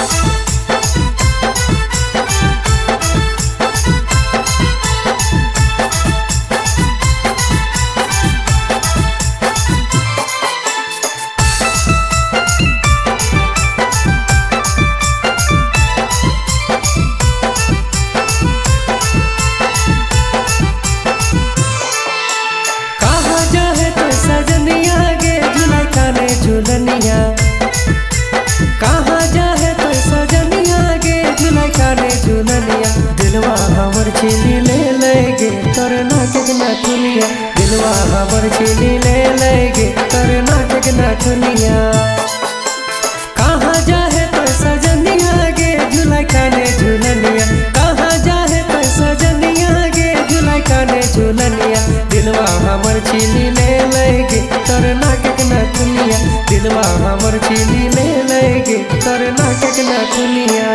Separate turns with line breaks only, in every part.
झुलनिया कहाँ जाहे तो सजनिया गे झुलाई काने झुलनिया दिलवा हमर छीनी ले लेगे तोर नाचक नाचुनिया दिलवा हमर छीनी ले लेगे तोर नाचक नाचुनिया कहाँ जाहे तो सजनिया गे झुलाई काने झुलनिया कहाँ जाहे तो सजनिया गे झुलाई काने झुलनिया दिलवा हमर छीनी ले लेगे तोर नाचक नाचुनिया दिलवा हमर छीनी ले लेगे तोर नाचक नाचुनिया।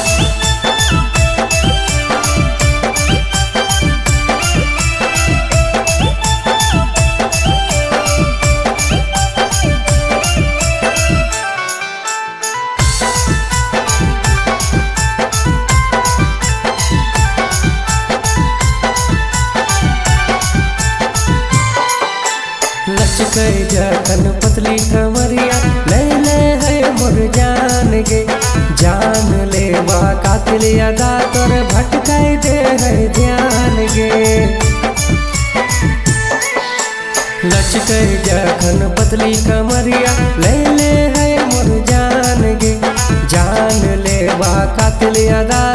लचके जखन पतली कमरिया ले ले है मोर जान गे जान ले बा कातिल अदा तोर भटकाई दे है ध्यान गे लचके जखन पतली कमरिया ले ले है मोर जान गे जान ले बा कातिल अदा